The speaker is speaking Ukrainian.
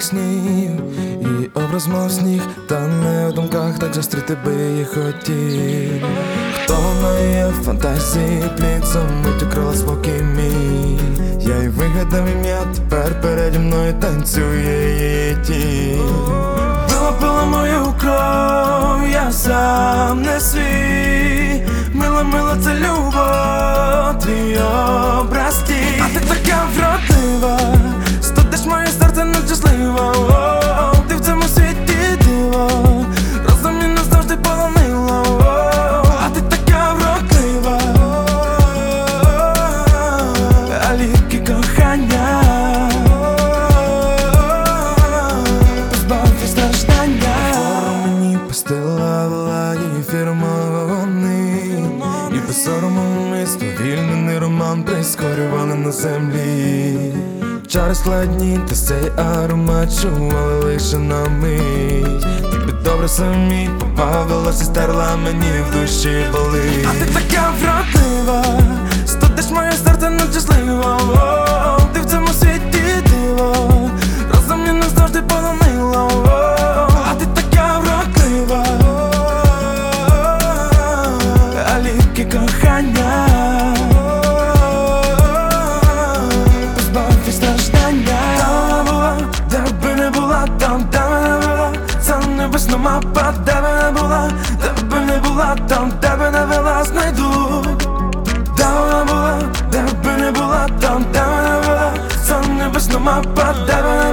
снів, і образ мов сніг, та не в думках так зустріти би її хотів. Хто вона є в фантазії, пліцом мить укрила спокій мій. Я й вигадав ім'я, тепер переді мною танцює її тінь. Вилупила мою кров, я сам не свій. Мила, мила, це любов, твій образ тінь. А ти така вродлива, студиш моє серце нещасливо. Ти в цьому світі диво, розум мене завжди полонило. А ти така вродлива, а ліки кохання позбавить страждання. Мені постила її фірмони, і без сорому ми сповільнений роман прискорювали на землі. Чари складні, та цей аромат чували лише на мить. Тобі добре самі побавилася, стерла мені в душі болить. А ти така вродлива, студиш моє серце нещасливо. Ти в цьому світі диво, розум мене завжди полонило. А ти така вродлива, а ліки кохання позбавить страждання. Де би не була, там, де би не була, це небесна мапа, де би не була, де би не була, там, де би не вела, знайду. Де вона була, де би не була, там, де би не була, це небесна мапа, де би не